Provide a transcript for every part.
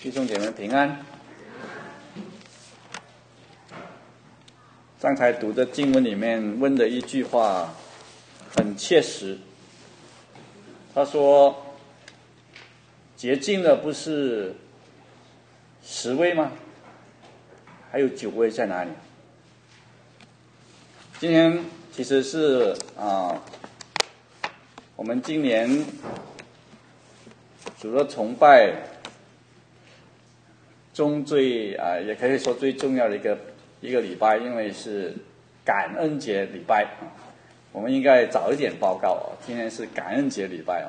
弟兄姐妹平安。刚才读的经文里面问的一句话很切实，他说：“洁净的不是10位吗？还有9位在哪里？”今天其实是我们今年主的崇拜中也可以说最重要的一个礼拜，因为是感恩节礼拜我们应该早一点报告今天是感恩节礼拜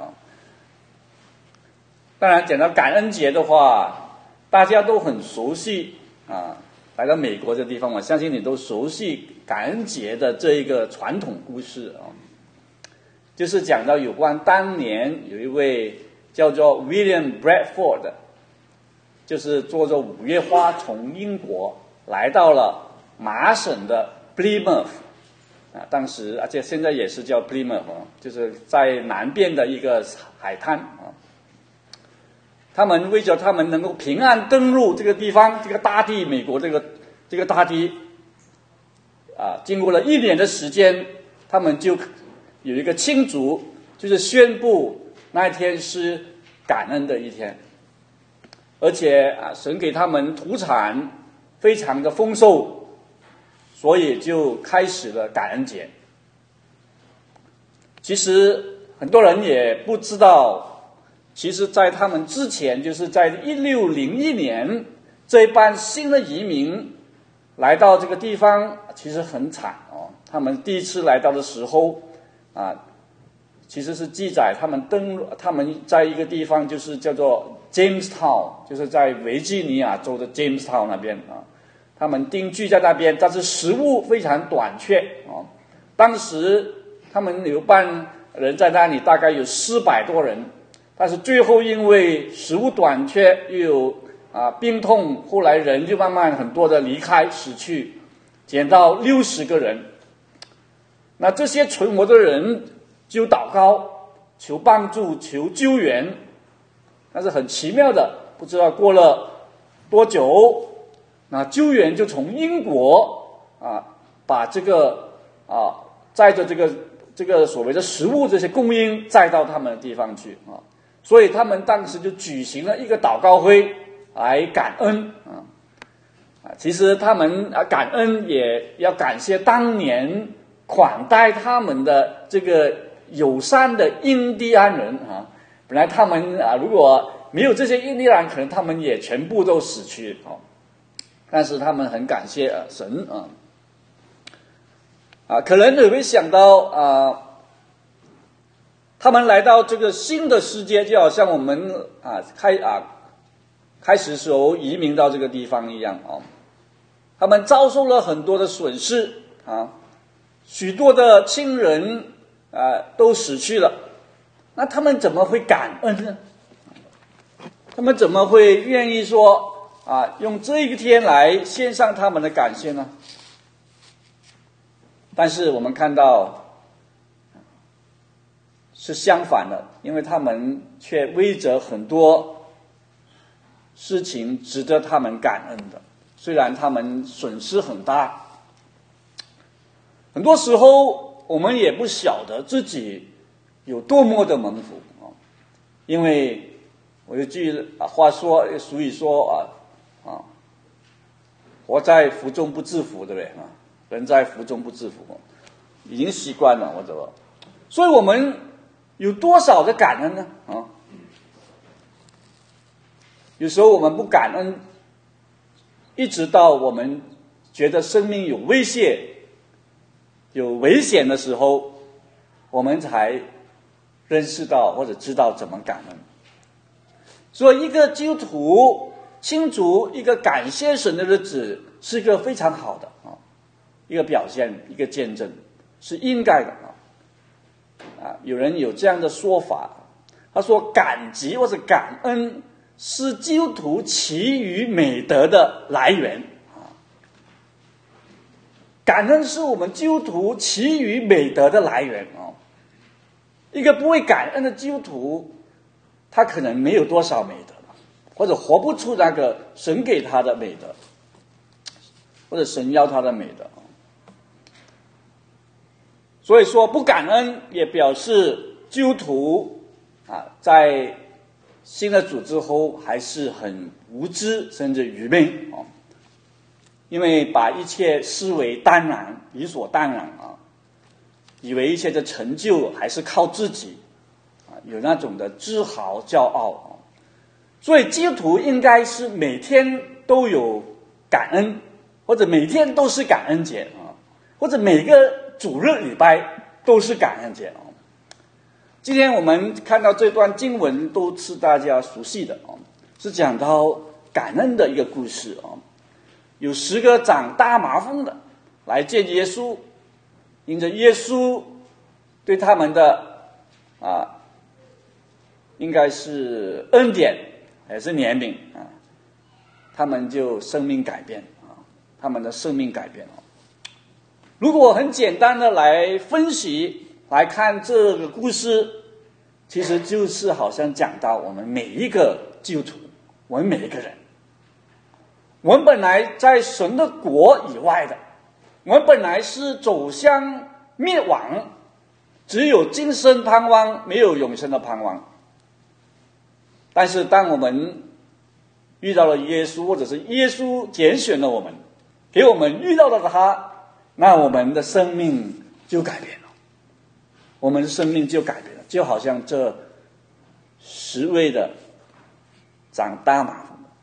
当然讲到感恩节的话，大家都很熟悉来到美国这地方，我相信你都熟悉感恩节的这一个传统故事就是讲到有关当年有一位叫做 William Bradford， 就是坐着5月花从英国来到了麻省的 Plymouth 当时而且现在也是叫 Plymouth 就是在南边的一个海滩他们为着他们能够平安登陆这个地方，这个大地，美国这个大地经过了1年的时间，他们就有一个庆祝，就是宣布那一天是感恩的一天，而且神给他们土产非常的丰收，所以就开始了感恩节。其实很多人也不知道，其实在他们之前，就是在1601年，这一班新的移民来到这个地方，其实很惨他们第一次来到的时候其实是记载他们在一个地方，就是叫做 Jamestown， 就是在维吉尼亚州的 Jamestown 那边他们定居在那边，但是食物非常短缺当时他们有班人在那里，大概有400多人，但是最后因为食物短缺，又有病痛，后来人就慢慢很多的离开死去，减到60个人。那这些存活的人就祷告，求帮助，求救援。但是很奇妙的，不知道过了多久，那救援就从英国把这个载着这个所谓的食物这些供应载到他们的地方去所以他们当时就举行了一个祷告会来感恩其实他们感恩也要感谢当年款待他们的这个友善的印第安人本来他们如果没有这些印第安人，可能他们也全部都死去但是他们很感谢神可能你会想到他们来到这个新的世界，就好像我们开始时候移民到这个地方一样他们遭受了很多的损失许多的亲人都死去了，那他们怎么会感恩呢？他们怎么会愿意说用这一天来献上他们的感谢呢？但是我们看到是相反的，因为他们却为着很多事情值得他们感恩的，虽然他们损失很大。很多时候我们也不晓得自己有多么的蒙福因为我有句话说，俗语说活在福中不知福，对不对人在福中不知福已经习惯了所以我们有多少的感恩呢有时候我们不感恩，一直到我们觉得生命有威胁有危险的时候，我们才认识到或者知道怎么感恩。所以一个基督徒庆祝一个感谢神的日子是一个非常好的一个表现，一个见证，是应该的有人有这样的说法，他说感激或者感恩是基督徒其余美德的来源感恩是我们基督徒其余美德的来源一个不会感恩的基督徒，他可能没有多少美德或者活不出那个神给他的美德，或者神要他的美德。所以说不感恩也表示基督徒在信了主之后还是很无知甚至愚昧因为把一切视为当然，理所当然以为一切的成就还是靠自己有那种的自豪骄傲所以基督徒应该是每天都有感恩，或者每天都是感恩节或者每个主日礼拜都是感恩节今天我们看到这段经文都是大家熟悉的是讲到感恩的一个故事有10个长大麻风的来见耶稣，因着耶稣对他们的应该是恩典还是怜悯他们就生命改变他们的生命改变如果很简单的来分析来看这个故事，其实就是好像讲到我们每一个基督徒，我们每一个人，我们本来在神的国以外的，我们本来是走向灭亡，只有今生盼望，没有永生的盼望。但是当我们遇到了耶稣，或者是耶稣拣选了我们，给我们遇到了他，那我们的生命就改变了，我们的生命就改变了，就好像这10位的长大麻风的。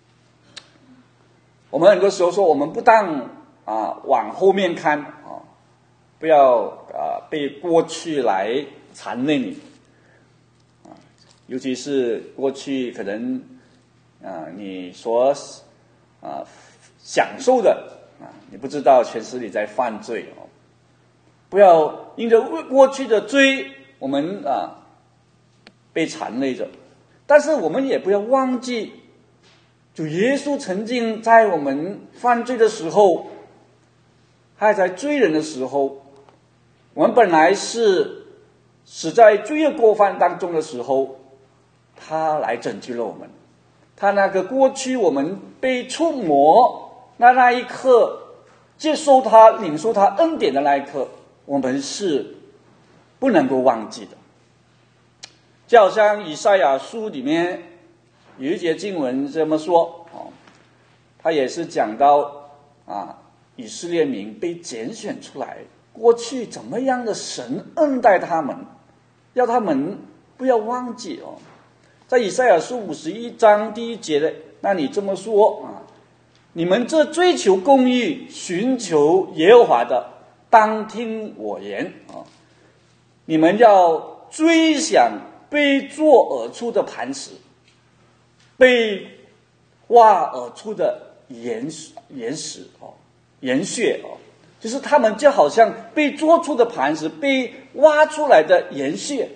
我们很多时候说，我们不当往后面看不要被过去来缠累你尤其是过去可能你所享受的你不知道全是你在犯罪不要因着过去的罪我们被缠累着，但是我们也不要忘记主耶稣曾经在我们犯罪的时候，还在罪人的时候，我们本来是死在罪恶过犯当中的时候，他来拯救了我们。他那个过去我们被触摸那一刻，接受他领受他恩典的那一刻，我们是不能够忘记的。就好像以赛亚书里面有一节经文这么说他也是讲到以色列民被拣选出来，过去怎么样的神恩待他们，要他们不要忘记在以赛亚书51章第1节的那里这么说你们这追求公义寻求耶和华的，当听我言你们要追想被做而出的磐石，被挖而出的岩石岩穴就是他们就好像被做出的磐石，被挖出来的岩穴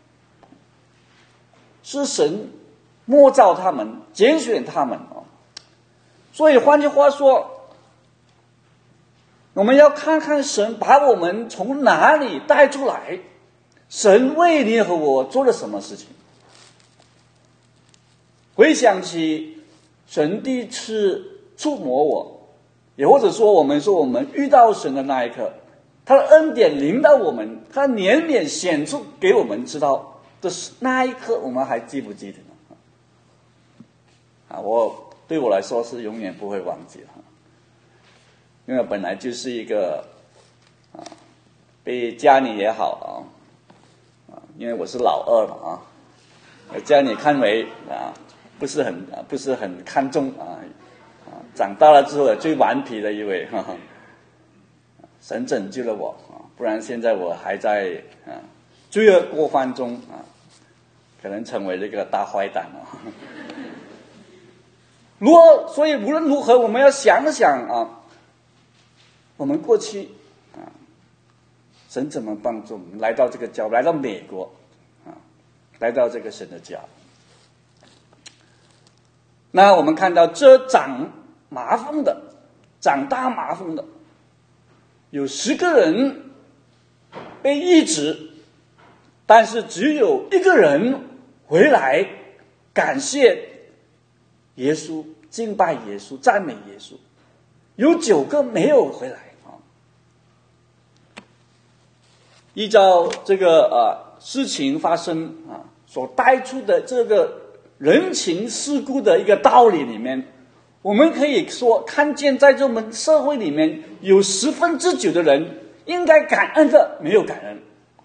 是神摸造他们，拣选他们所以换句话说，我们要看看神把我们从哪里带出来，神为你和我做了什么事情。回想起神第一次触摸我，也或者说我们说我们遇到神的那一刻，他的恩典临到我们，他的怜悯显出给我们知道的那一刻，我们还记不记得呢？对我来说是永远不会忘记的，因为本来就是一个被家里也好因为我是老二了家里看为不是很看重长大了之后最顽皮的一位神拯救了我不然现在我还在罪恶过犯中可能成为这个大坏蛋所以无论如何我们要想想我们过去神怎么帮助我们来到这个家，来到美国来到这个神的家。那我们看到这长大麻风的有10个人被医治，但是只有1个人回来感谢耶稣，敬拜耶稣，赞美耶稣。有9个没有回来啊。依照这个事情发生啊所带出的这个人情世故的一个道理里面，我们可以说看见在这我们社会里面有9%的人应该感恩的没有感恩。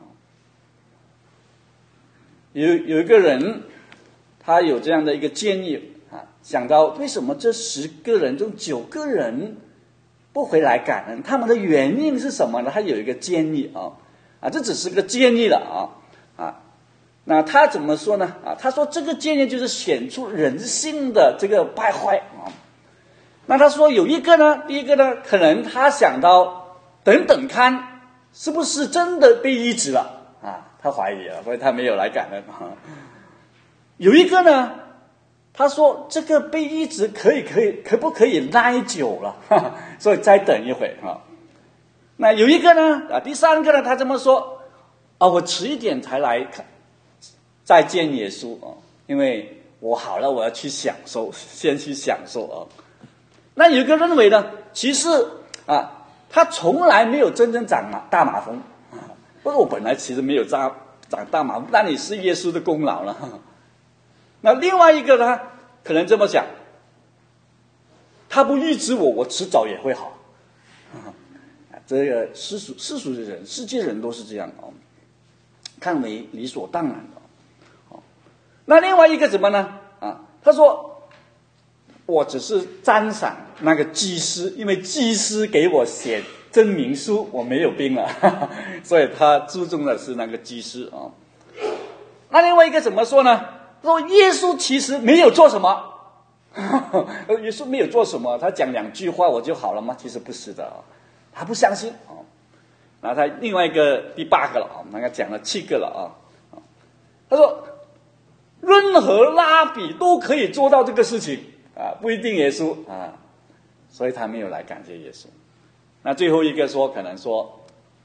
有一个人他有这样的一个建议啊，想到为什么这10个人中9个人不回来感恩，他们的原因是什么呢？他有一个建议这只是个建议了那他怎么说呢？他说这个建议就是显出人性的这个败坏那他说有一个呢，第一个呢，可能他想到等等看是不是真的被医治了他怀疑了，所以他没有来感恩有一个呢，他说这个被医治可不可以耐久了所以再等一会那有一个呢第3个呢，他这么说我迟一点才来再见耶稣因为我好了，我要去享受，先去享受那有一个认为呢，其实他从来没有真正长大麻风不是我本来其实没有长大麻风，那你是耶稣的功劳了那另外一个呢，可能这么想，他不医治我迟早也会好这个世俗的人，世界人都是这样看为理所当然的那另外一个什么呢他说我只是赞赏那个祭司，因为祭司给我写证明书，我没有病了所以他注重的是那个祭司那另外一个怎么说呢？说耶稣其实没有做什么耶稣没有做什么，他讲2句话我就好了吗？其实不是的他不相信然后他另外一个第8个了那个讲了7个了他说任何拉比都可以做到这个事情不一定耶稣所以他没有来感谢耶稣。那最后一个说，可能说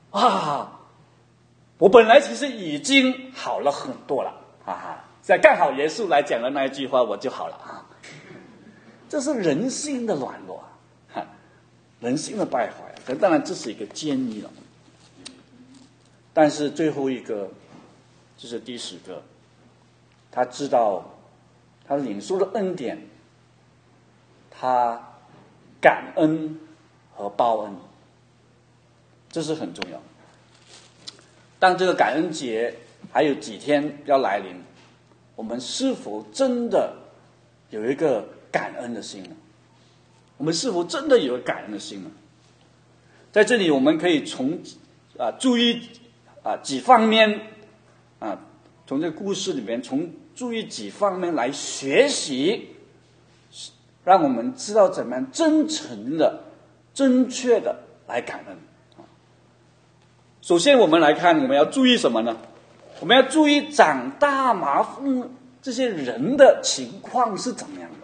我本来其实已经好了很多了现在刚好耶稣来讲了那一句话我就好了这是人性的软弱人性的败坏当然这是一个建议了。但是最后一个就是第10个，他知道他领受了恩典，他感恩和报恩，这是很重要。当这个感恩节还有几天要来临，我们是否真的有一个感恩的心呢？我们是否真的有感恩的心呢？在这里我们可以从注意几方面从这个故事里面注意几方面来学习，让我们知道怎么样真诚的正确的来感恩。首先我们来看我们要注意什么呢？我们要注意长大麻风这些人的情况是怎么样的。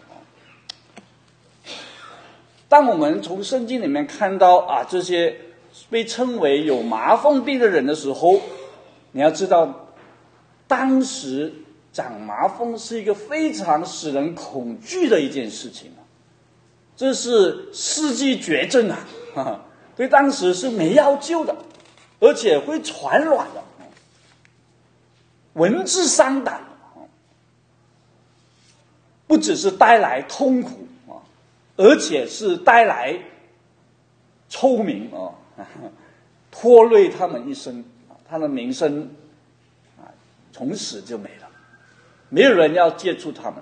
当我们从圣经里面看到这些被称为有麻风病的人的时候，你要知道当时长麻风是一个非常使人恐惧的一件事情这是世纪绝症所以当时是没药救的，而且会传染的，闻之伤胆，不只是带来痛苦而且是带来臭名拖累他们一生，他的名声从此就没了，没有人要接触他们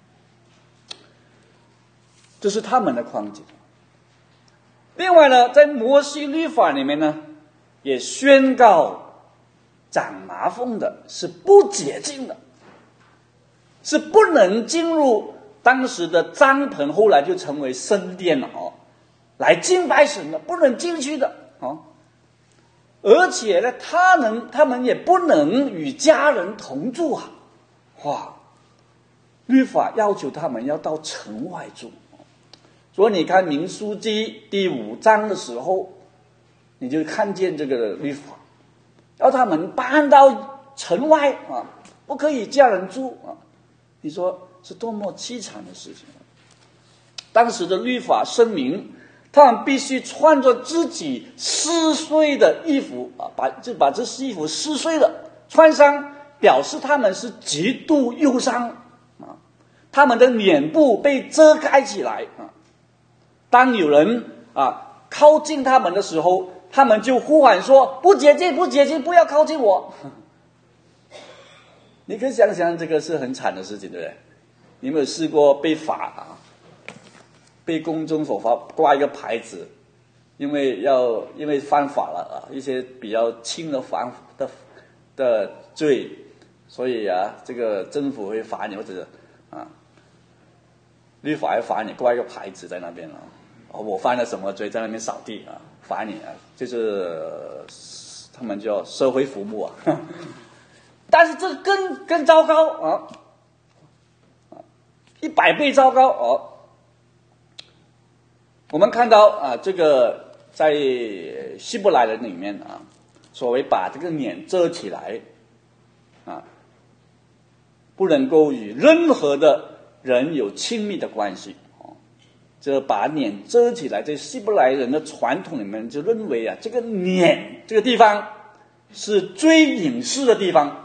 这是他们的框架。另外呢，在摩西律法里面呢，也宣告长麻风的是不洁净的，是不能进入当时的帐篷，后来就成为圣殿了来敬拜神的，不能进去的而且呢，他们也不能与家人同住律法要求他们要到城外住。所以你看民书记第5章的时候，你就看见这个律法，要他们搬到城外不可以家人住你说是多么凄惨的事情。当时的律法声明，他们必须穿着自己撕碎的衣服啊，把这衣服撕碎了穿上，表示他们是极度忧伤啊。他们的脸部被遮盖起来啊。当有人靠近他们的时候，他们就呼喊说：“不洁净，不洁净，不要靠近我。”你可以想想，这个是很惨的事情，对不对？你有没有试过被罚啊？被公众所罚，挂一个牌子，因为犯法了啊，一些比较轻的的罪，所以这个政府会罚你，或者是律法会罚你，挂一个牌子在那边啊。我犯了什么罪，在那边扫地啊，罚你啊，就是他们叫社会服务啊。但是这更糟糕啊，100倍糟糕哦。我们看到这个在希伯来人里面所谓把这个脸遮起来不能够与任何的人有亲密的关系。这把脸遮起来，在希伯来人的传统里面就认为这个脸这个地方是最隐私的地方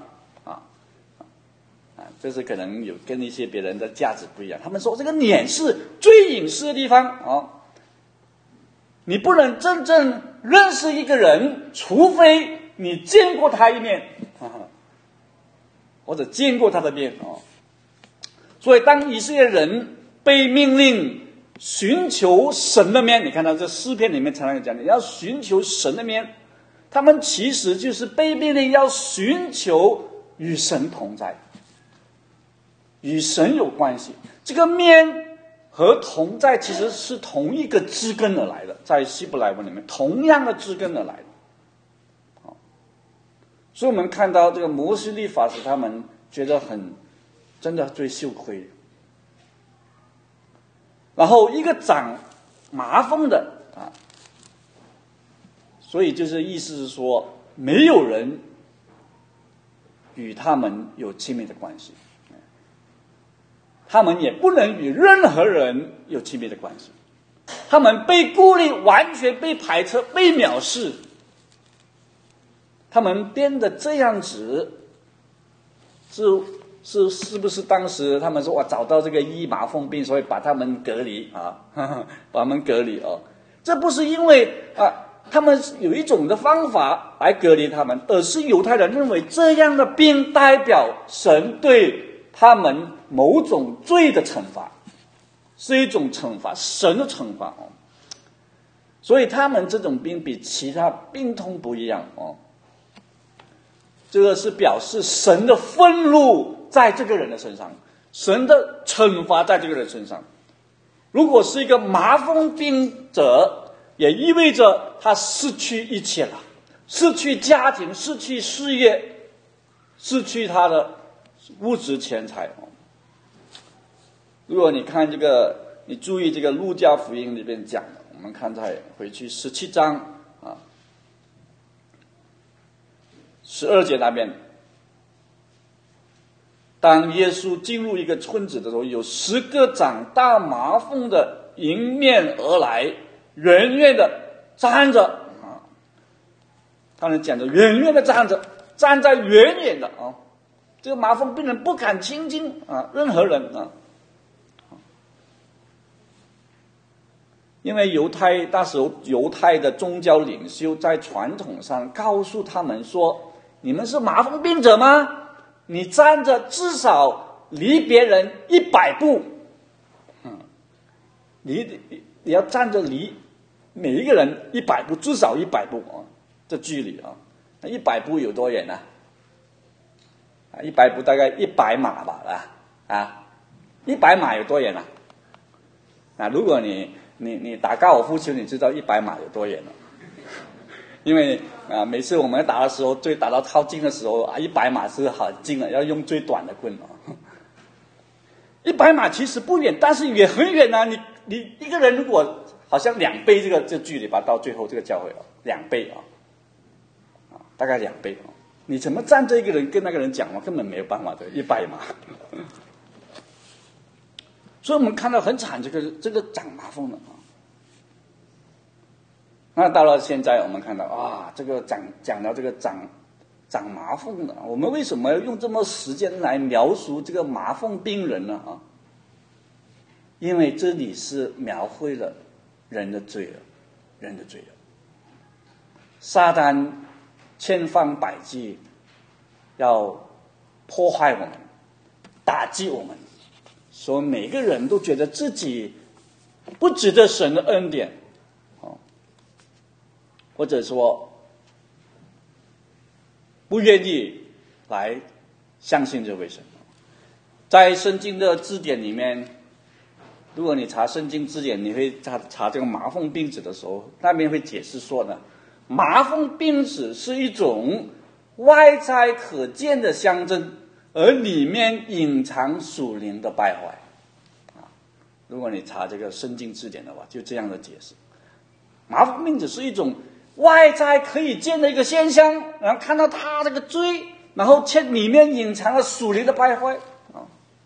这是可能有跟一些别人的价值不一样。他们说这个脸是最隐私的地方你不能真正认识一个人，除非你见过他一面或者见过他的面所以当以色列人被命令寻求神的面，你看到这诗篇里面常常有讲的，要寻求神的面，他们其实就是被命令要寻求与神同在，与神有关系。这个面和同在其实是同一个枝根而来的，在希伯来文里面同样的枝根而来的所以我们看到这个摩西律法使他们觉得真的最羞愧。然后一个长麻风的所以就是意思是说，没有人与他们有亲密的关系，他们也不能与任何人有亲密的关系，他们被孤立，完全被排斥，被藐视。他们编的这样子是不是当时他们说找到这个医麻风病，所以把他们隔离把他们隔离这不是因为他们有一种的方法来隔离他们，而是犹太人认为这样的病代表神对他们某种罪的惩罚，是一种惩罚，神的惩罚所以他们这种病比其他病痛不一样这个是表示神的愤怒在这个人的身上，神的惩罚在这个人身上。如果是一个麻风病者，也意味着他失去一切了，失去家庭，失去事业，失去他的物质钱财如果你看这个，你注意这个路加福音里边讲的，我们看再回去17章12节那边，当耶稣进入一个村子的时候，有10个长大麻风的迎面而来，远远的站着当然讲着远远的站在远远的这个麻风病人不敢亲近任何人因为那时候犹太的宗教领袖在传统上告诉他们说，你们是麻风病者吗？你站着至少离别人100步你要站着离每一个人100步，至少100步这距离那100步有多远呢？100步大概100码吧100码有多远呢如果你打高尔夫球，你知道100码有多远了因为每次我们打的时候，最打到超近的时候100码是很近了，要用最短的棍100码其实不远，但是也很远你一个人如果好像2倍这距离吧，到最后这个教会2倍大概2倍你怎么站着一个人跟那个人讲根本没有办法的100码所以我们看到很惨，这个长麻风的啊。那到了现在，我们看到啊，这个讲到这个长麻风的，我们为什么要用这么时间来描述这个麻风病人呢？啊，因为这里是描绘了人的罪恶，人的罪恶。撒旦千方百计要破坏我们，打击我们，所以每个人都觉得自己不值得神的恩典，或者说不愿意来相信这位神。在圣经的字典里面，如果你查圣经字典，你会查这个麻风病子的时候，那边会解释说呢，麻风病子是一种外在可见的象征，而里面隐藏属灵的败坏。如果你查这个圣经字典的话，就这样的解释。麻风病子是一种外在可以见的一个现象，然后看到他这个罪，然后里面隐藏了属灵的败坏啊。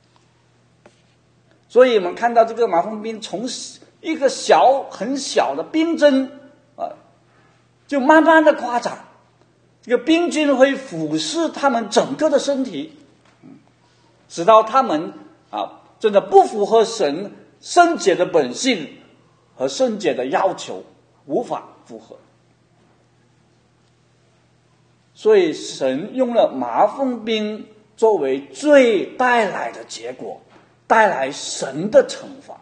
所以我们看到这个麻风病从一个很小的病症啊，就慢慢的扩展，这个病菌会腐蚀他们整个的身体，直到他们真的不符合神圣洁的本性和圣洁的要求，无法符合。所以神用了麻风病作为罪带来的结果，带来神的惩罚。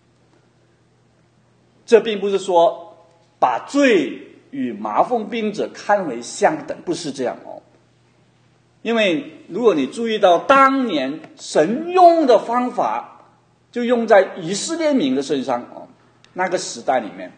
这并不是说把罪与麻风病者看为相等，不是这样哦。因为如果你注意到当年神用的方法，就用在以色列民的身上哦，那个时代里面，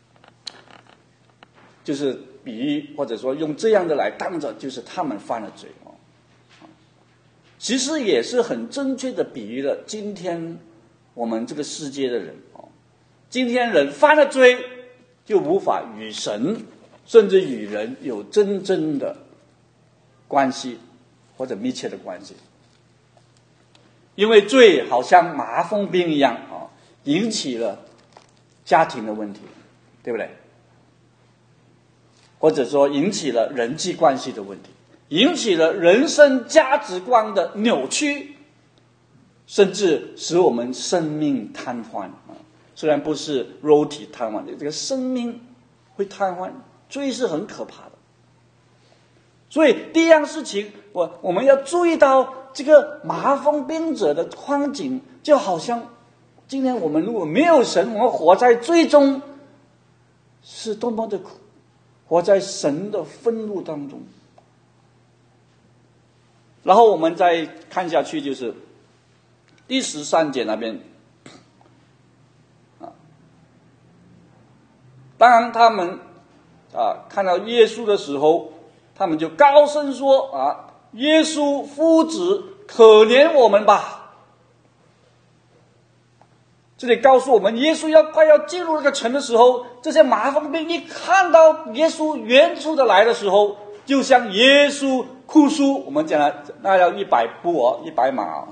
就是比喻或者说用这样的来当着，就是他们犯了罪哦。其实也是很正确的比喻了今天我们这个世界的人哦。今天人犯了罪，就无法与神甚至与人有真正的关系或者密切的关系，因为罪好像麻风病一样啊，引起了家庭的问题，对不对？或者说引起了人际关系的问题，引起了人生价值观的扭曲，甚至使我们生命瘫痪啊。虽然不是肉体瘫痪，这个生命会瘫痪，罪是很可怕的。所以第一样事情，我们要注意到这个麻风病者的光景，就好像今天我们如果没有神，我们活在罪中，是多么的苦，活在神的愤怒当中。然后我们再看下去，就是第13节那边当然他们看到耶稣的时候，他们就高声说耶稣夫子，可怜我们吧。这里告诉我们，耶稣快要进入那个城的时候，这些麻风病一看到耶稣远处的来的时候，就向耶稣哭诉。我们讲了，那要100步100码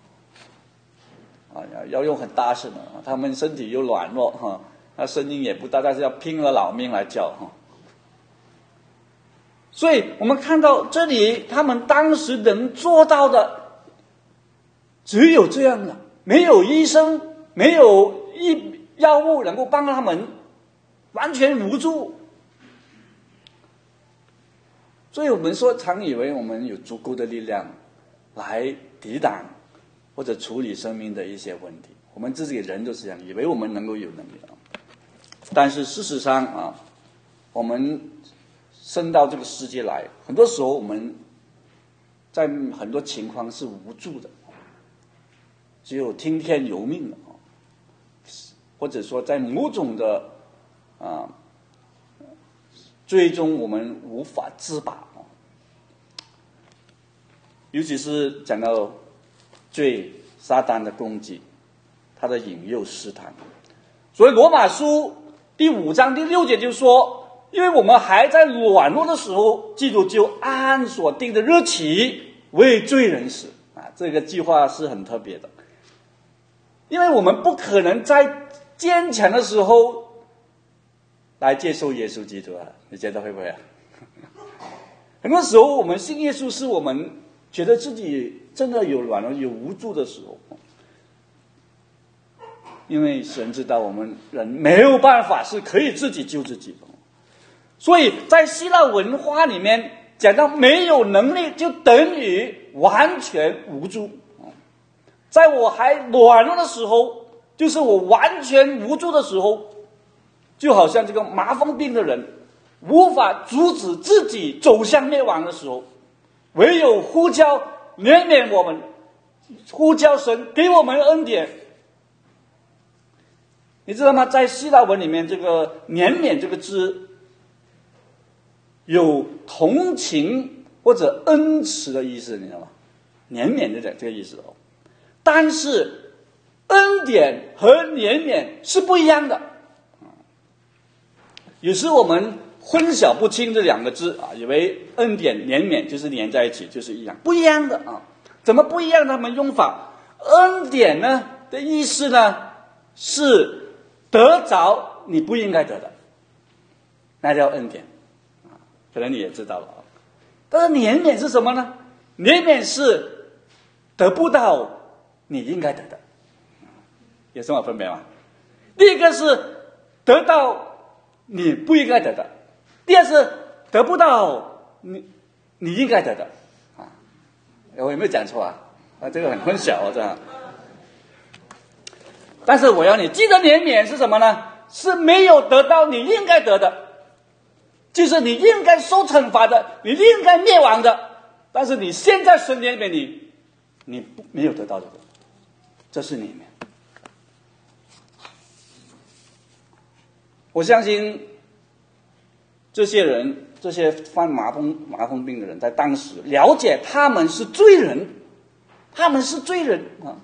要用很大声的，他们身体又软弱那声音也不大，但是要拼了老命来叫所以我们看到这里，他们当时能做到的只有这样了，没有医生，没有药物能够帮他们，完全无助。所以我们常以为我们有足够的力量来抵挡或者处理生命的一些问题，我们自己人都是这样，以为我们能够有能力但是事实上我们生到这个世界来，很多时候我们在很多情况是无助的，只有听天由命的或者说在某种的最终我们无法自拔尤其是讲到罪，撒旦的攻击，他的引诱试探。所以罗马书第5章第6节就说，因为我们还在软弱的时候，基督就按所定的日期为罪人死这个计划是很特别的。 因为我们不可能在坚强的时候来接受耶稣基督啊，你觉得会不会啊？很多时候我们信耶稣是我们觉得自己真的有软弱有无助的时候，因为神知道我们人没有办法是可以自己救自己的，所以在希腊文化里面讲到没有能力就等于完全无助。在我还软弱的时候，就是我完全无助的时候，就好像这个麻风病的人无法阻止自己走向灭亡的时候，唯有呼叫怜悯我们，呼叫神给我们恩典。你知道吗？在希腊文里面，这个怜悯这个字有同情或者恩慈的意思，你知道吗？怜悯的这个意思哦。但是恩典和怜悯是不一样的。有时我们混淆不清这两个字啊，以为恩典怜悯就是连在一起，就是一样，不一样的啊。怎么不一样？他们用法，恩典呢的意思呢是得着你不应该得的，那叫恩典啊，可能你也知道了啊。但是怜悯是什么呢？怜悯是得不到你应该得的，有什么分别吗？第一个是得到你不应该得的，第二是得不到你应该得的啊。我有没有讲错啊？这个很混淆啊，这样。但是我要你记得，怜悯是什么呢？是没有得到你应该得的，就是你应该受惩罚的，你应该灭亡的，但是你现在神怜悯你没有得到这个，这是怜悯。我相信这些人，这些患麻风病的人，在当时了解他们是罪人，他们是罪人啊。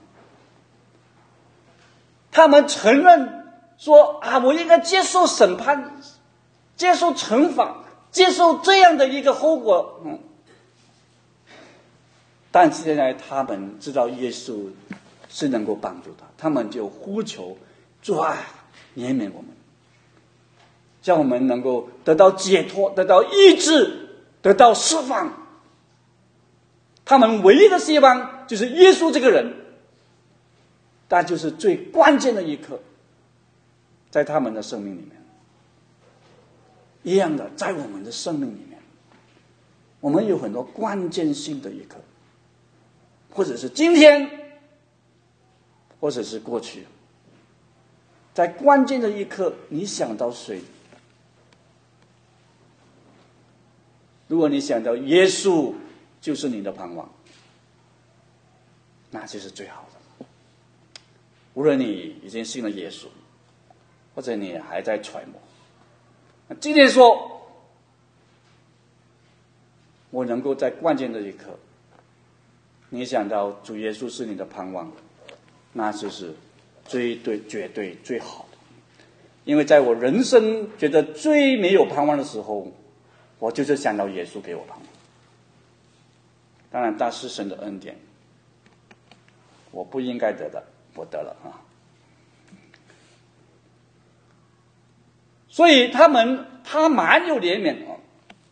他们承认说啊，我应该接受审判，接受惩罚，接受这样的一个后果。但现在他们知道耶稣是能够帮助他们就呼求主啊，怜悯我们，叫我们能够得到解脱，得到医治，得到释放。他们唯一的希望就是耶稣这个人，但就是最关键的一刻，在他们的生命里面，一样的，在我们的生命里面，我们有很多关键性的一刻，或者是今天，或者是过去，在关键的一刻，你想到谁？如果你想到耶稣就是你的盼望，那就是最好的。无论你已经信了耶稣，或者你还在揣摩，今天说我能够在关键的一刻，你想到主耶稣是你的盼望，那就是绝对最好的。因为在我人生觉得最没有盼望的时候，我就是想到耶稣给我盼望。当然大是神的恩典，我不应该得的我得了啊。所以他蛮有怜悯啊，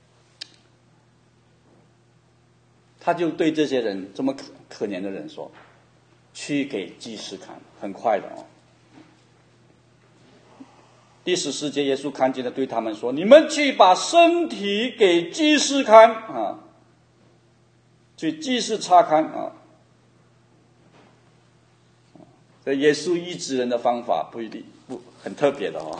他就对这些人这么可怜的人说，去给祭司看。很快的哦。第14节耶稣看见了，对他们说，你们去把身体给祭司看啊，去祭司查看啊。这耶稣医治人的方法不很特别的哦。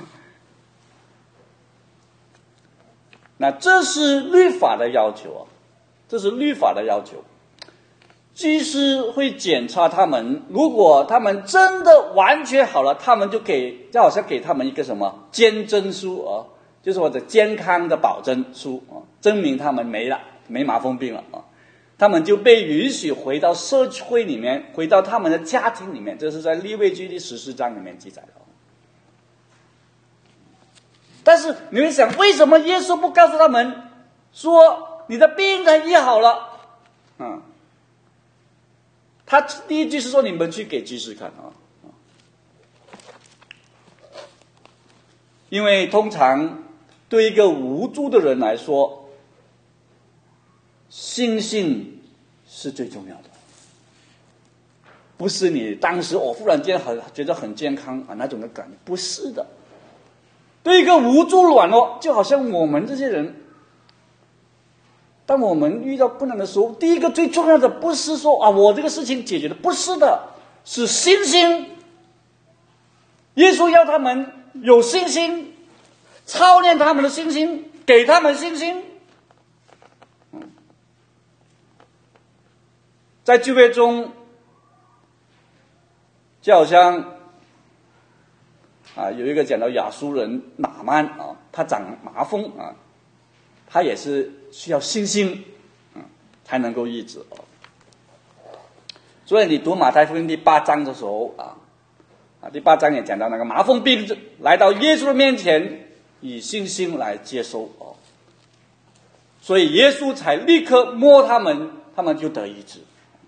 那这是律法的要求啊，这是律法的要求。祭司会检查他们，如果他们真的完全好了，他们就好像给他们一个什么坚贞书啊，就是或者健康的保证书啊，证明他们没麻风病了啊，他们就被允许回到社会里面，回到他们的家庭里面。这是在利未记第14章里面记载的。但是你会想，为什么耶稣不告诉他们说你的病人医好了？ 他第一句是说你们去给祭司看啊，因为通常对一个无助的人来说，信心是最重要的，不是你当时忽然间觉得很健康啊那种的感觉，不是的。对一个无助软弱，就好像我们这些人，当我们遇到困难的时候，第一个最重要的不是说啊我这个事情解决的，不是的，是信心。耶稣要他们有信心，操练他们的信心，给他们信心。在旧约中，就好像有一个讲到亚述人拿曼啊，他长麻风啊，他也是需要信心才能够医治。所以你读马太福音第8章的时候第8章也讲到那个麻风病来到耶稣的面前，以信心来接受所以耶稣才立刻摸他们，他们就得医治。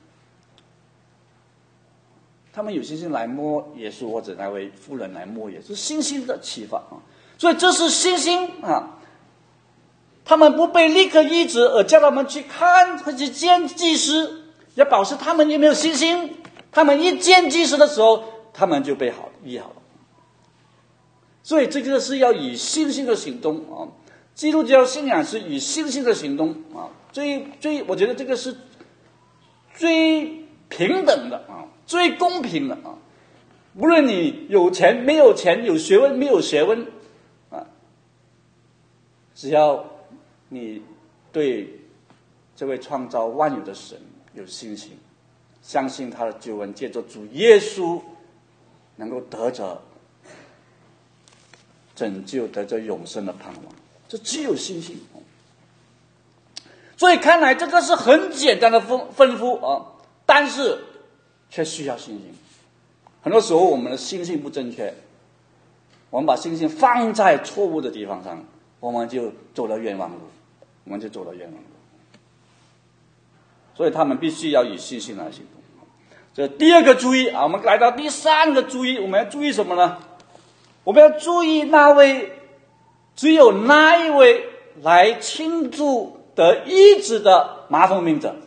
他们有信心来摸耶稣，或者那位妇人来摸耶稣，信心的启发所以这是信心他们不被立刻医治，而叫他们去看或去见祭司，要保持他们有没有信心。他们一见祭司的时候，他们就被医好了。所以这个是要以信心的行动基督教信仰是以信心的行动我觉得这个是最平等的最公平的无论你有钱没有钱，有学问没有学问只要你对这位创造万有的神有信心，相信他的救恩借着主耶稣能够得着拯救，得着永生的盼望，这只有信心所以看来这个是很简单的吩咐但是却需要信心。很多时候我们的信心不正确，我们把信心放在错误的地方上，我们就走了冤枉路，所以他们必须要以信心来行动。这第二个注意我们来到第三个注意，我们要注意什么呢？我们要注意只有那一位来庆祝得医治的麻风病者。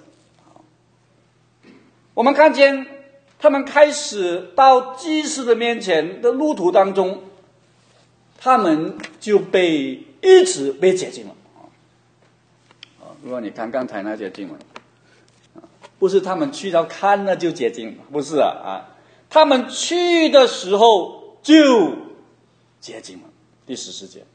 我们看见他们开始到祭司的面前的路途当中，他们就被医治，被洁净了如果你看刚才那些经文不是他们去到看了就洁净，不是他们去的时候就洁净了。第14节，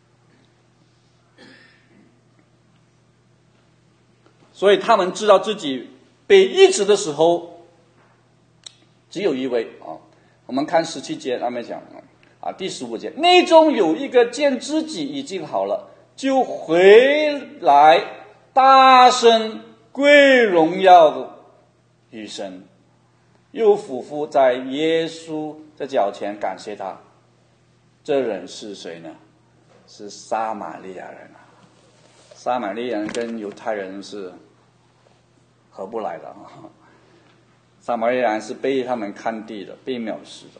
所以他们知道自己被医治的时候只有一位我们看17节那边讲第15节，内中有一个见自己已经好了，就回来大声归荣耀与神，又俯伏在耶稣的脚前感谢他。这人是谁呢？是撒玛利亚人撒玛利亚人跟犹太人是合不来的撒玛利亚人是被他们看低的，被藐视的。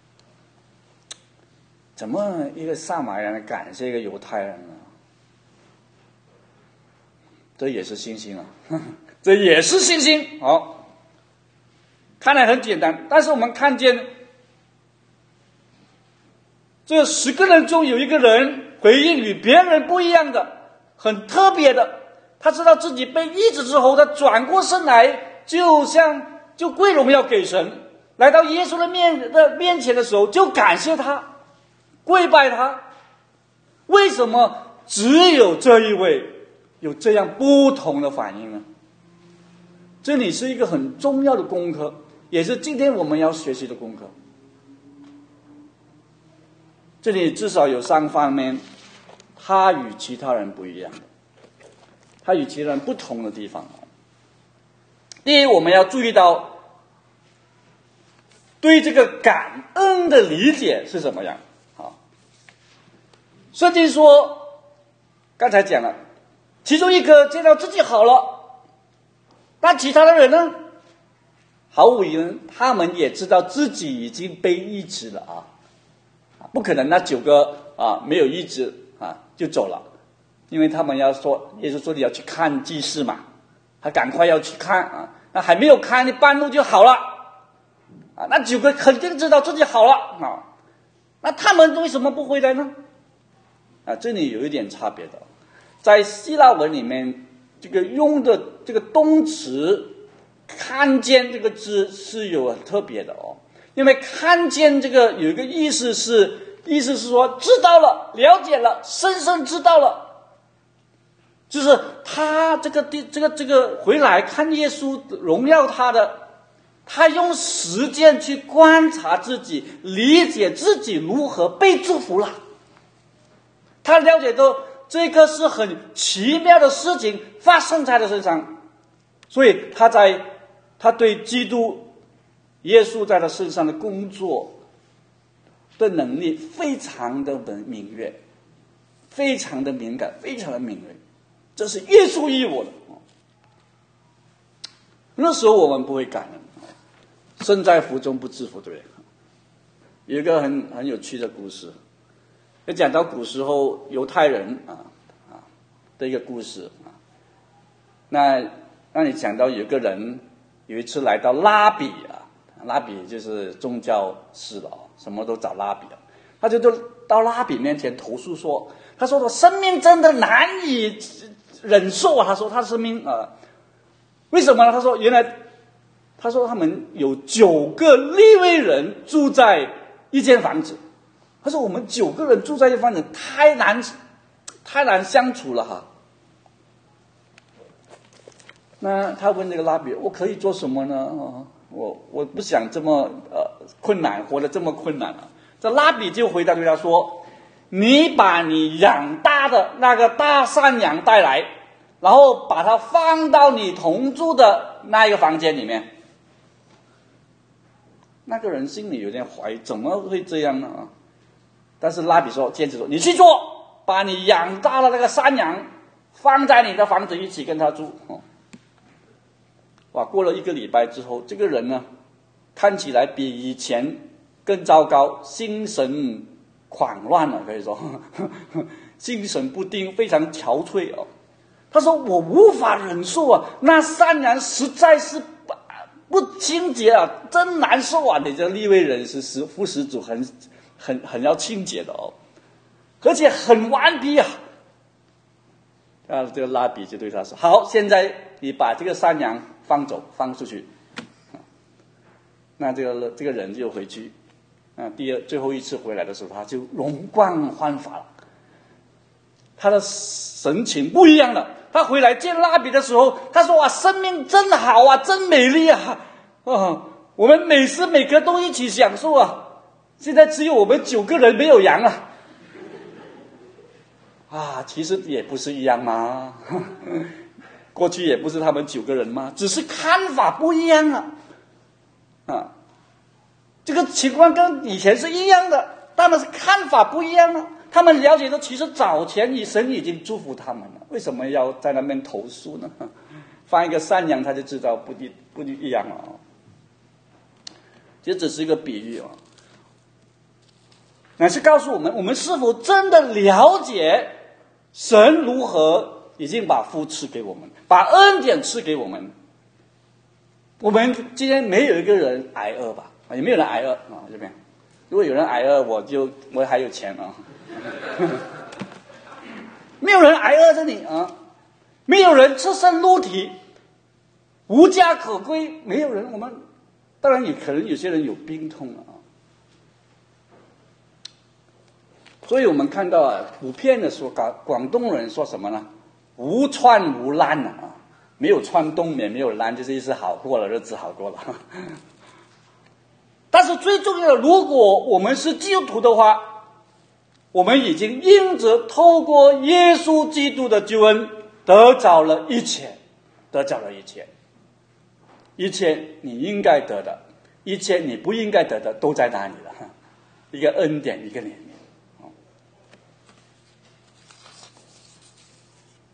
怎么一个撒玛利亚人感谢一个犹太人呢？这也是信心这也是信心看来很简单，但是我们看见这10个人中有一个人回应与别人不一样的，很特别的。他知道自己被医治之后，他转过身来就归荣耀给神，来到耶稣的面前的时候就感谢他，跪拜他。为什么只有这一位有这样不同的反应呢？这里是一个很重要的功课，也是今天我们要学习的功课。这里至少有3方面他与其他人不一样的，他与其他人不同的地方。第一，我们要注意到对这个感恩的理解是什么样圣经说刚才讲了，其中一个见到自己好了，但其他的人呢毫无疑问，他们也知道自己已经被医治了啊，不可能那9个没有医治就走了，因为他们要说，耶稣说你要去看祭司嘛，他赶快要去看那还没有看，你半路就好了那9个肯定知道自己好了那他们为什么不回来呢？这里有一点差别的，在希腊文里面，这个用的这个动词看见这个字是有很特别的因为看见这个有一个意思是说知道了，了解了，深深知道了，就是他这个回来看耶稣荣耀他的，他用时间去观察自己，理解自己如何被祝福了。他了解到这个是很奇妙的事情发生在他身上，所以他对基督耶稣在他身上的工作的能力非常的敏锐，非常的敏感，非常的敏锐，这是耶稣医我的。那时候我们不会感恩，身在福中不知福，对不对？有一个很有趣的故事，就讲到古时候犹太人的一个故事那你讲到有个人有一次来到拉比拉比就是宗教师了什么都找拉比他就到拉比面前投诉说，他说我生命真的难以忍受他说他生命为什么呢？他说他们有9个利未人住在一间房子，他说我们9个人住在一间房子太难相处了那他问这个拉比，我可以做什么呢？我不想这么困难，活得这么困难这拉比就回答对他说，你把你养大的那个大山羊带来，然后把它放到你同住的那一个房间里面。那个人心里有点怀疑，怎么会这样呢？但是拉比坚持说，你去做，把你养大的那个山羊放在你的房子一起跟他住过了1个礼拜之后，这个人呢看起来比以前更糟糕，心神狂乱了，可以说精神不定，非常憔悴他说我无法忍受那山羊实在是不清洁真难受你这利未人是服食主很要清洁的而且很顽皮这个拉比就对他说，好，现在你把这个山羊放出去那这个人就回去最后一次回来的时候，他就容光焕发了，他的神情不一样了。他回来见拉比的时候，他说生命真好真美丽我们每时每刻都一起享受现在只有我们9个人没有羊其实也不是一样嘛过去也不是他们9个人吗？只是看法不一样这个情况跟以前是一样的，但是看法不一样他们了解到其实早前神已经祝福他们了，为什么要在那边投诉呢？放一个山羊他就知道不一样了这只是一个比喻乃是告诉我们是否真的了解神如何已经把福赐给我们，把恩典赐给我们。我们今天没有一个人挨饿吧？有没有人挨饿这边如果有人挨饿，我还有钱没有人挨饿这里没有人赤身露体无家可归，没有人。我们当然也可能有些人有病痛所以我们看到普遍的说广东人说什么呢？无穿无烂没有穿冬眠，没有烂，就是意思好过了，日子好过了但是最重要的，如果我们是基督徒的话，我们已经因着透过耶稣基督的救恩得着了一切，一切你应该得的，一切你不应该得的都在那里了，一个恩典，一个怜悯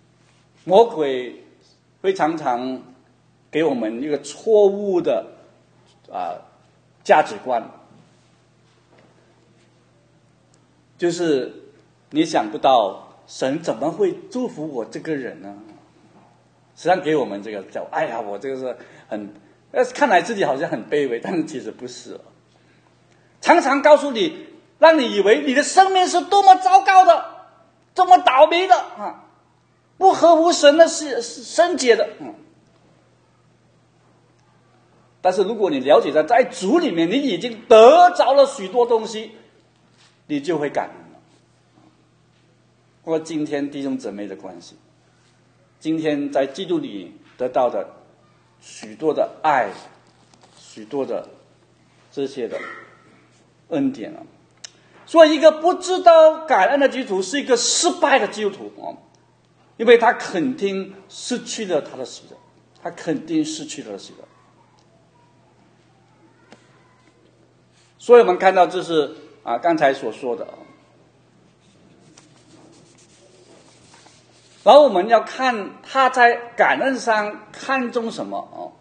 魔鬼会常常给我们一个错误的价值观，就是你想不到神怎么会祝福我这个人呢？实际上给我们这个叫哎呀，我这个是很看来自己好像很卑微，但是其实不是常常告诉你，让你以为你的生命是多么糟糕的，这么倒霉的不合乎神的圣洁的但是如果你了解在主里面，你已经得着了许多东西，你就会感恩了。或今天弟兄姊妹的关系，今天在基督里得到的许多的爱，许多的这些的恩典所以一个不知道感恩的基督徒是一个失败的基督徒因为他肯定失去了他的喜乐，他肯定失去了喜乐。所以我们看到这是刚才所说的然后我们要看他在感恩上看重什么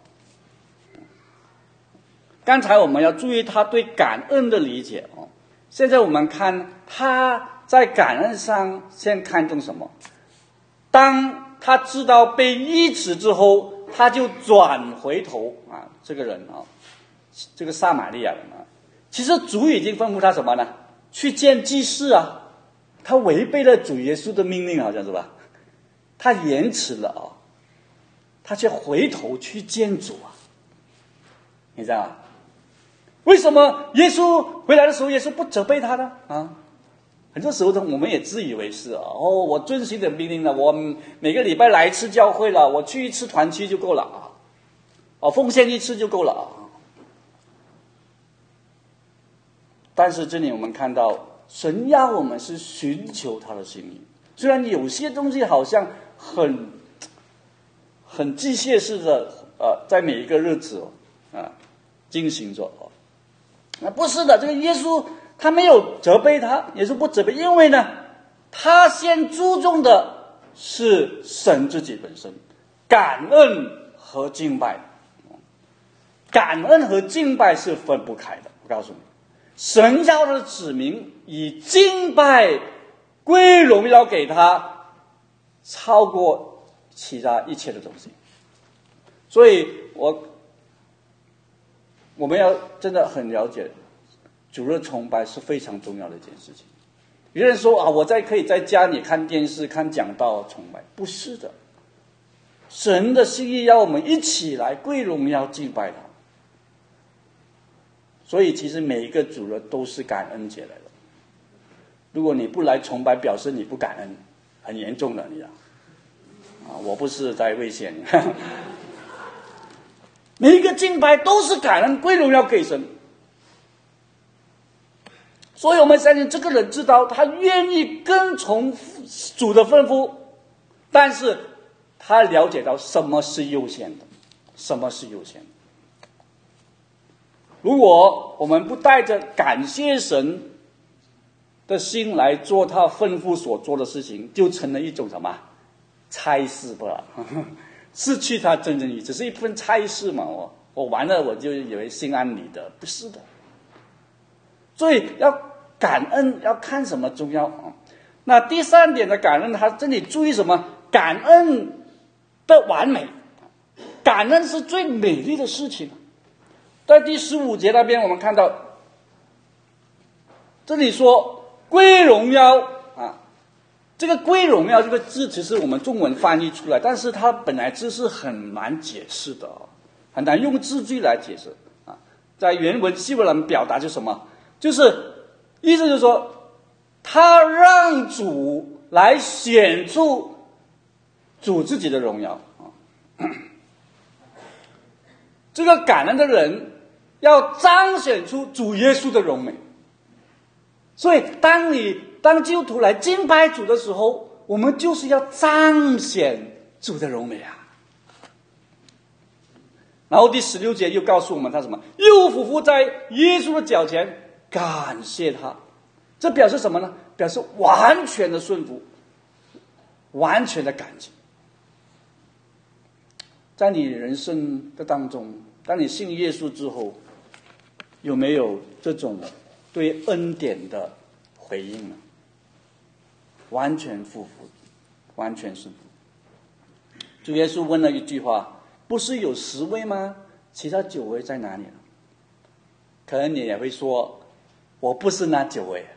刚才我们要注意他对感恩的理解现在我们看他在感恩上先看重什么。当他知道被医治之后，他就转回头这个人这个撒玛利亚人其实主已经吩咐他什么呢？去见祭司他违背了主耶稣的命令，好像是吧？他延迟了他却回头去见主你知道吗？为什么耶稣回来的时候，耶稣不责备他呢？很多时候我们也自以为是我遵循的命令了，我每个礼拜来一次教会了，我去一次团契就够了奉献一次就够了但是这里我们看到神要我们是寻求他的心意，虽然有些东西好像很机械式的在每一个日子进行着那不是的，这个耶稣他没有责备他，耶稣不责备，因为呢他先注重的是神自己本身，感恩和敬拜。感恩和敬拜是分不开的，我告诉你，神要他的子民以敬拜归荣耀给他，超过其他一切的东西。所以我们要真的很了解主日崇拜是非常重要的一件事情。有人说我可以在家里看电视看讲道崇拜，不是的，神的心意要我们一起来归荣耀敬拜他。所以其实每一个主日都是感恩节来的，如果你不来崇拜，表示你不感恩，很严重的，你知道我不是在威胁你每一个敬拜都是感恩归荣耀给神。所以我们相信这个人知道他愿意跟从主的吩咐，但是他了解到什么是优先的，什么是优先的。如果我们不带着感谢神的心来做他吩咐所做的事情，就成了一种什么差事吧失去他真正意义，只是一份差事嘛。我完了我就以为心安理得，不是的。所以要感恩，要看什么重要那第三点的感恩，他这里注意什么？感恩的完美，感恩是最美丽的事情。在第15节那边我们看到，这里说归荣耀这个归荣耀这个字只是我们中文翻译出来，但是它本来字是很难解释的很难用字句来解释在原文希伯来表达就是什么？就是意思就是说，他让主来显出主自己的荣耀这个感恩的人要彰显出主耶稣的荣美。所以当基督徒来敬拜主的时候，我们就是要彰显主的荣美然后第16节又告诉我们他什么？又俯伏在耶稣的脚前感谢他。这表示什么呢？表示完全的顺服，完全的感激。在你人生的当中，当你信耶稣之后， 有没有这种对恩典的回应呢？完全不服，完全是不服。主耶稣问了一句话：不是有10位吗？其他9位在哪里呢？可能你也会说，我不是那9位，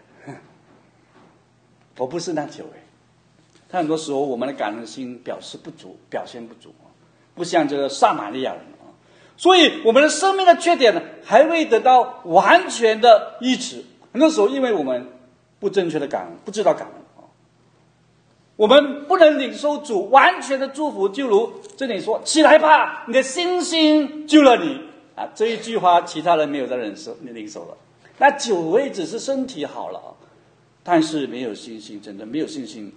我不是那9位。但很多时候我们的感恩心表现不足，不像这个撒玛利亚人。所以我们的生命的缺点呢，还未得到完全的医治。很多时候因为我们不正确的感恩，不知道感恩，我们不能领受主完全的祝福。就如这里说，起来吧，你的信心救了你啊！这一句话其他人没有在领受了。那9位只是身体好了，但是没有信心，真的没有信心。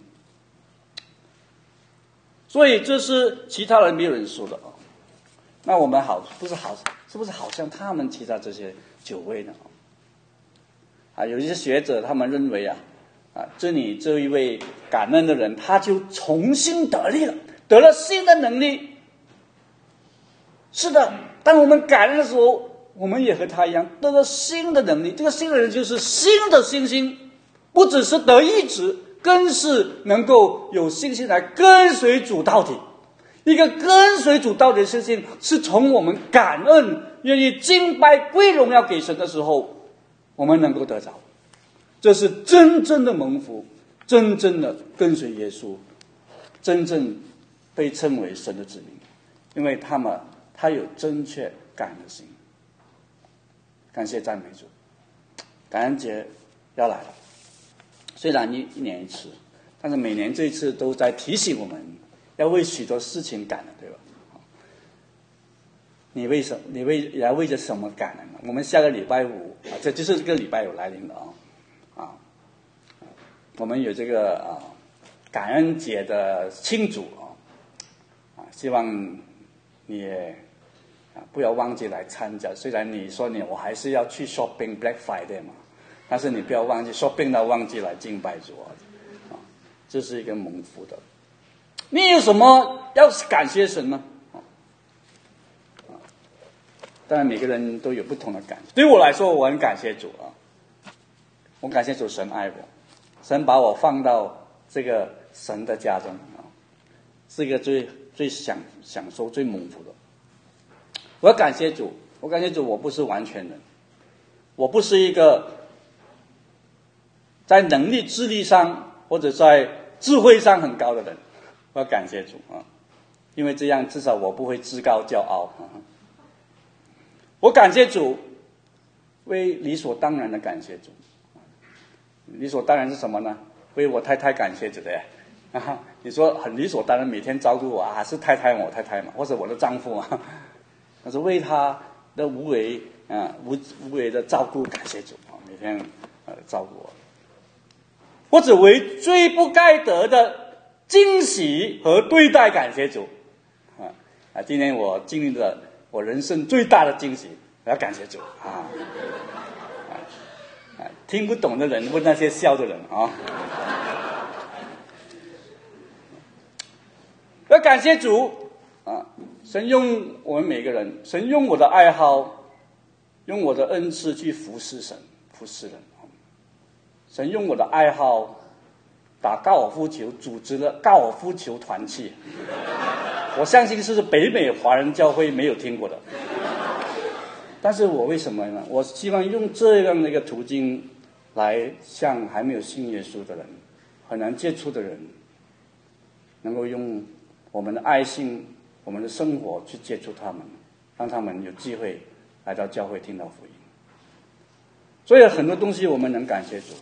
所以这是其他人没有人说的。那我们是不是好像他们其他这些9位呢？有一些学者他们认为这一位感恩的人，他就重新得力了，得了新的能力。是的，当我们感恩的时候，我们也和他一样得了新的能力。这个新的人就是新的信心，不只是得医治，更是能够有信心来跟随主到底。一个跟随主到底的信心，是从我们感恩、愿意敬拜、归荣耀给神的时候，我们能够得着。这是真正的蒙福，真正的跟随耶稣，真正被称为神的子民，因为他有正确感恩的心。感谢赞美主，感恩节要来了，虽然一年一次，但是每年这一次都在提醒我们要为许多事情感恩，对吧？你为着什么感恩呢？我们下个礼拜5这就是这个礼拜有来临了我们有这个感恩节的庆祝希望你也不要忘记来参加。虽然你说我还是要去 shopping Black Friday 嘛，但是你不要忘记 shopping 到忘记来敬拜主这是一个蒙福的。你有什么要感谢神呢？当然每个人都有不同的感觉。对我来说，我很感谢主我感谢主，神爱我，神把我放到这个神的家中是一个最享受、最蒙福的。我要感谢主，我不是完全人，我不是一个在能力、智力上或者在智慧上很高的人。我要感谢主因为这样至少我不会自高骄傲我感谢主，为理所当然的感谢主。理所当然是什么呢？为我太太感谢主的你说很理所当然每天照顾我是我太太嘛，或者我的丈夫但是为他的无为的照顾感谢主每天照顾我，或者为最不该得的惊喜和对待感谢主今天我经历了我人生最大的惊喜，我要感谢主听不懂的人问那些笑的人要感谢主神用我们每个人，神用我的爱好，用我的恩赐去服侍神，服侍人。神用我的爱好打高尔夫球，组织了高尔夫球团契。我相信是北美华人教会没有听过的。但是我为什么呢？我希望用这样的一个途径来向还没有信耶稣的人，很难接触的人，能够用我们的爱心、我们的生活去接触他们，让他们有机会来到教会听到福音。所以很多东西我们能感谢主，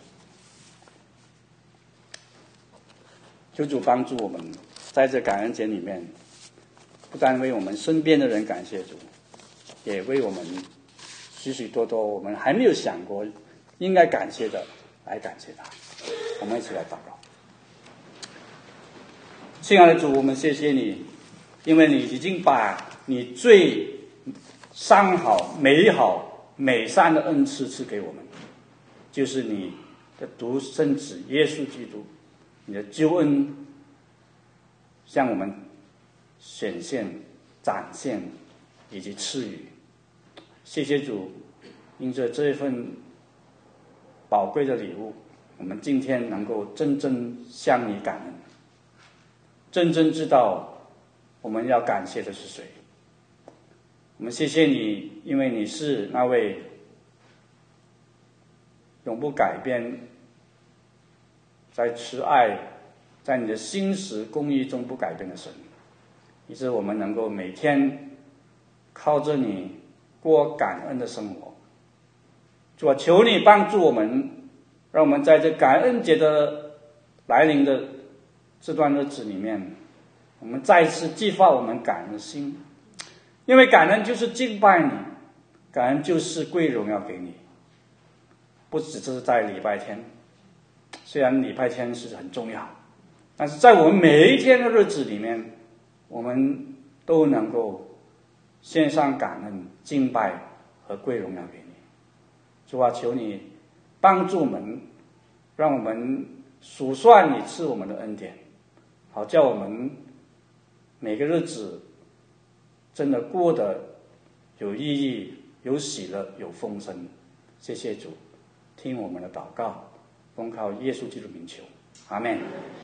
求主帮助我们在这感恩节里面，不但为我们身边的人感谢主，也为我们许许多多我们还没有想过应该感谢的来感谢他。我们一起来祷告。亲爱的主，我们谢谢你，因为你已经把你最上好、美好、美善的恩赐赐给我们，就是你的独生子耶稣基督，你的救恩向我们显现、展现以及赐予。谢谢主， 因着这一份宝贵的礼物，我们今天能够真正向你感恩，真正知道我们要感谢的是谁。我们谢谢你，因为你是那位永不改变，在慈爱，在你的心实公义中不改变的神，以致我们能够每天靠着你过感恩的生活。主啊，求你帮助我们，让我们在这感恩节的来临的这段日子里面，我们再次激发我们感恩的心。因为感恩就是敬拜你，感恩就是归荣耀给你。不只是在礼拜天，虽然礼拜天是很重要，但是在我们每一天的日子里面，我们都能够献上感恩、敬拜和归荣耀给你。主啊，求你帮助我们，让我们数算你赐我们的恩典，好叫我们每个日子真的过得有意义、有喜乐、有丰盛。谢谢主，听我们的祷告，奉靠耶稣基督名求，阿们。